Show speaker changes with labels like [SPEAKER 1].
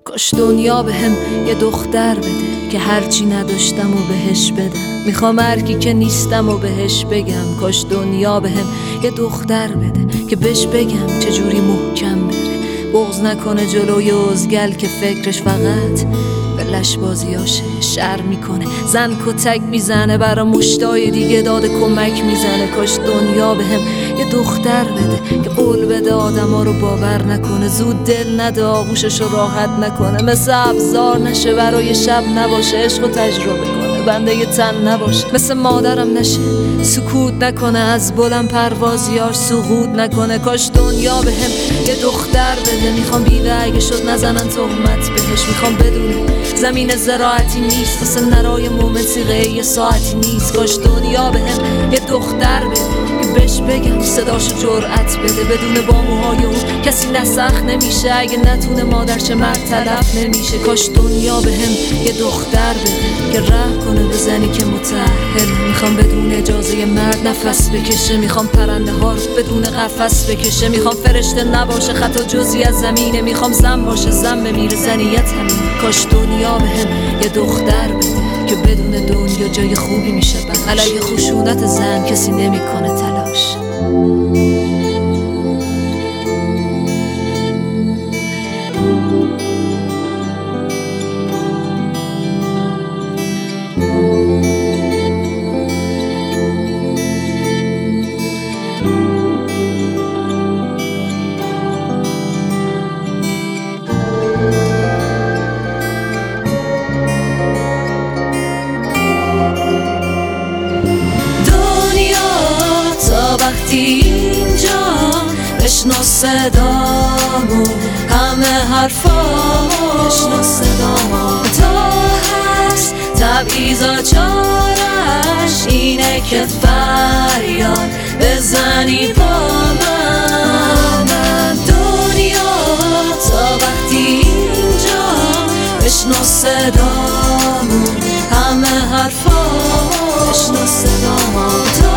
[SPEAKER 1] کاش دنیا بهم یه دختر بده که هرچی نداشتم و بهش بدم. میخوام هرکی که نیستم و بهش بگم کاش دنیا بهم یه دختر بده که بهش بگم چجوری محکم بره، بغض نکنه جلوی ازگل که فکرش فقط به لشبازیاشه. شر میکنه، زن کتک میزنه، برا مشتای دیگه داده کمک میزنه. کاش دنیا بهم یه دختر بده که قول بده آدما رو باور نکنه، زود دل نده آغوشش رو راحت نکنه، مثل ابزار نشه برای شب نباشه، عشق رو تجربه کنه بنده یه تن نباشه، مثل مادرم نشه سکوت نکنه، از بلند پروازیار سقوط نکنه. کاش دنیا بهم یه دختر بده، میخوام بیوه اگه شد نزنن تهمت بهش، میخوام بدونه زمین زراعتی نیست واسه نرای مومن سیغه یه ساعتی نیست. کاش دنیا بهم یه دختر بده که بهش بگم صداشو جرأت بده، بدون با موهای اون کسی نسخ نمیشه، اگه نتونه مادرچه مرد تلف نمیشه. کاش دنیا بهم یه دختر بده که رحم کنه به زنی که متأهل، میخوام بدون اجازه مرد نفس بکشه، میخوام پرنده ها رو بدون قفس بکشه، میخوام فرشته نباشه خطا جزئی از زمینه، میخوام زن باشه زن بمیره زنیت همین. کاش دنیا بهم یه دختر بده که بدون دنیا جای خوبی میشه علیه خشونت زن کسی نمیکنه تلاش. وقتی اینجا بشنو صدامو، همه حرفامو بشنو صدامو، تا هست تبعیضا چارش اینه که فریاد بزنی با من. دنیا تا وقتی اینجا بشنو صدامو، همه حرفامو بشنو صدامو،